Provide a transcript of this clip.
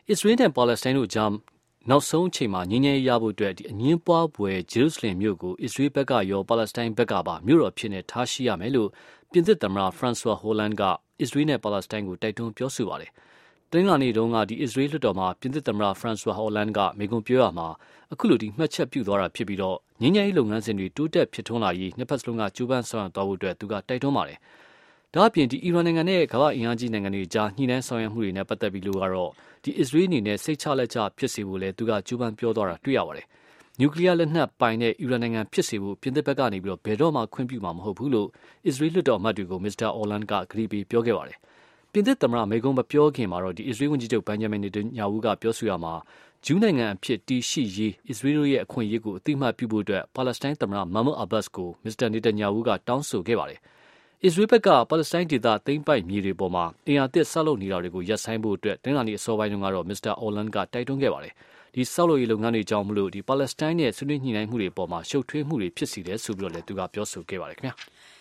အစ္စရေးနဲ့ပါလက်စတိုင်းတို့ကြားနောက်ဆုံးအချိန်မှာငြိမ်းချမ်းရေးရဖို့အတွက်အငင်းပွားပွဲဂျေရုဆလင်မြို့ကိုအစ္စရေးဘက်ကရောပါလက်စတိုင်းဘက်ကပါမြို့တော်ဖြစ်နေထားရှိရမယ်လို့ပြင်သစ်သမ္မတဖရန့်ဆွာဟိုလန်ကအစ္စရေးနဲ့ပါလက်စတိုင်းကိုတိုက်တွန်းပြောဆိုပါတယ်။တင်းလာနေတုန်းကအစ္စရေးလွှတ်တော်မှာပြင်သစ်သမ္မတဖရန့်ဆွာဟိုလန်ကမိန့်ခွန်းပြောရမှာအခုလိုမှတ်ချက်ပြုသွားတာဖြစ်ပြီးတော့ငြိမ်းချမ်းရေးလုပ်ငန်းစဉ်တွေတိုးတက်ဖြစ်ထွန်းလာရေးနှစ်ဖက်စလုံးကကြိုးပမ်းဆောင်ရွက်သွားဖို့အတွက်သူကတိုက်တွန်းပါတယ်။ဒါ့အပြင်အီရန်နိုင်ငံနဲ့ကမ္ဘာ့အင်အားကြီးနိုင်ငံတွေကြားညှိနှိုင်းဆောင်ရွက်မှုတွေနဲ့ပတ်သက်ပြီးလို့ကတော့အစ္စရေးအနေနဲ့စိတ်ချလက်ချဖြစ်စေဖို့လဲသူကကြိုးပမ်းပြောသွားတာတွေ့ရပါတယ်။နျူကလ িয়ার လက်နက်ပိုင်တဲ့အီရန်နိုင်ငံဖြစ်စေဖို့ပြင်သစ်ဘက်ကနေဘယ်တော့မှခွင့်ပြုမှာမဟုတ်ဘူးလို့အစ္စရေးလွှတ်တော်အမတ်တွေကိုမစ္စတာအော်လန်ကကတိပေးပြောခဲ့ပါတယ်။ပြင်သစ်သမ္မတမိန့်ခွန်းမပြောခင်မှာတော့အစ္စရေးဝန်ကြီးချုပ်ဘန်ဂျမင်နေတန်ယာဟုကပြောဆိုရမှာဂျူးနိုင်ငံအဖြစ်တည်ရှိရေးအစ္စရေးတို့ရဲ့အခွင့်အရေးကိုအသိအမှတ်ပြုဖို့အတွက်ပါလက်စတိုင်းသမ္မတမာမွတ်အဘတ်စ်ကိုမစ္စတာနေတန်ယာဟုကတောင်းဆိုခဲ့ပါတယ်။အစ္စရေးဘက်ကပါလက်စတိုင်းဒေသသိမ်းပိုက်မြေတွေပေါ်မှာအင်အားသစ်ဆောက်လုပ်နေတာတွေကိုရပ်ဆိုင်းဖို့အတွက်တင်းလာနေအစောပိုင်းတုန်းကတော့မစ္စတာအော်လန်ကတိုက်တွန်းခဲ့ပါတယ်။ဒီဆောက်လုပ်ရေးလုပ်ငန်းတွေကြောင့်မလို့ပါလက်စတိုင်းနဲ့ဆွေးနွေးညှိနှိုင်းမှုတွေပေါ်မှာရှုပ်ထွေးမှုတွေဖြစ်စေတယ်ဆိုပြီးတော့လည်းသူကပြောဆိုခဲ့ပါတယ်ခင်ဗျာ။